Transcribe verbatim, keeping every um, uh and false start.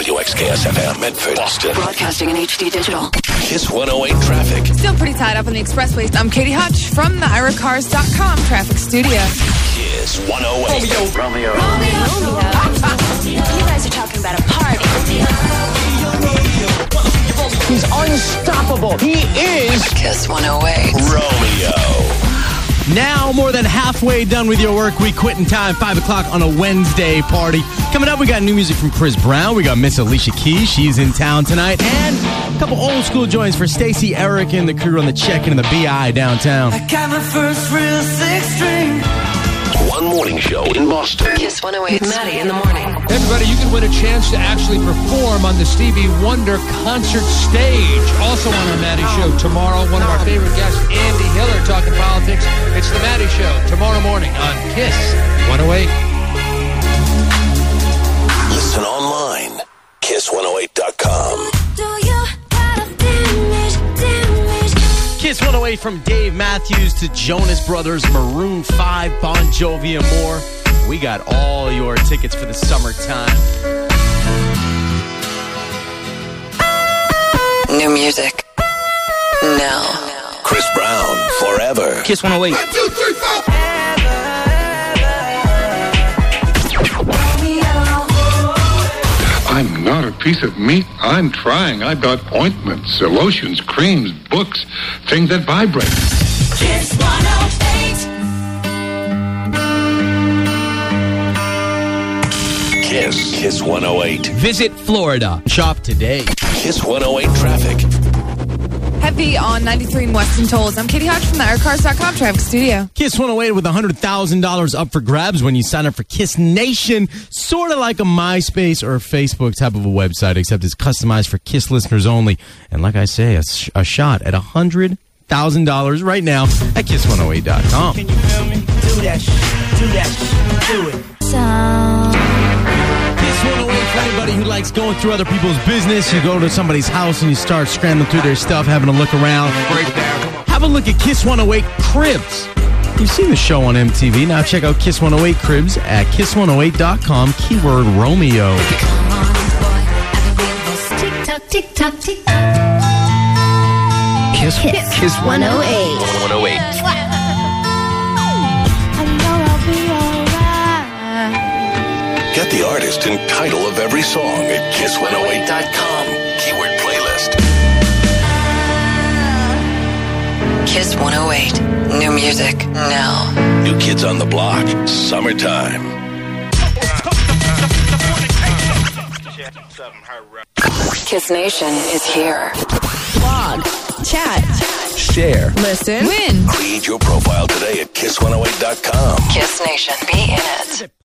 W X K S F M, Medford, Boston. Broadcasting in H D digital. Kiss one oh eight traffic. Still pretty tied up on the expressways. I'm Katie Hutch from the ira cars dot com traffic studio. Kiss one oh eight. Romeo. Romeo. Romeo. Romeo. You guys are talking about a party. He's unstoppable. He is Kiss one oh eight. Romeo. Now, more than halfway done with your work week, quitting time, five o'clock on a Wednesday party. Coming up, we got new music from Chris Brown. We got Miss Alicia Keys. She's in town tonight. And a couple old school joints for Stacey, Eric, and the crew on the check-in in the B I downtown. I got my first real six string. One morning show in Boston. Kiss one oh eight. Maddie in the morning. Hey everybody, you can win a chance to actually perform on the Stevie Wonder concert stage. Also on our Maddie Show tomorrow, one of our favorite guests, Andy Hiller, talking politics. It's the Maddie Show tomorrow morning on Kiss one oh eight. Listen online. Kiss one oh eight dot com. Kiss one oh eight from Dave Matthews to Jonas Brothers, Maroon five, Bon Jovi, and more. We got all your tickets for the summertime. New music. Now. Chris Brown, Forever. Kiss one oh eight. One, two, three, four. I'm not a piece of meat. I'm trying. I've got ointments, lotions, creams, books, things that vibrate. Kiss one oh eight. Kiss. Kiss one oh eight. Visit Florida. Shop today. Kiss one oh eight traffic. Heavy on ninety-three in Weston Tolls. I'm Katie Hutch from the ira cars dot com traffic studio. Kiss one oh eight with one hundred thousand dollars up for grabs when you sign up for Kiss Nation. Sort of like a MySpace or a Facebook type of a website, except it's customized for Kiss listeners only. And like I say, a, sh- a shot at one hundred thousand dollars right now at kiss one oh eight dot com. Can you feel me? Do that shit. Do that shit. Do it. Kiss one oh eight for anybody who likes going through other people's business. You go to somebody's house and you start scrambling through their stuff, having a look around. Right there. Come on. Have a look at Kiss one oh eight Cribs. You've seen the show on M T V. Now check out Kiss one oh eight Cribs at kiss one oh eight dot com. Keyword Romeo. Tick tock, tick tock, tick. Kiss, Kiss, Kiss one oh eight. one oh eight. Get the artist and title of every song at kiss one oh eight dot com. Keyword playlist. Kiss one oh eight. New music now. New Kids on the Block. Summertime. Kiss Nation is here. Blog, chat, Share. listen, win. Create your profile today at kiss one oh eight dot com. Kiss Nation. Be in it.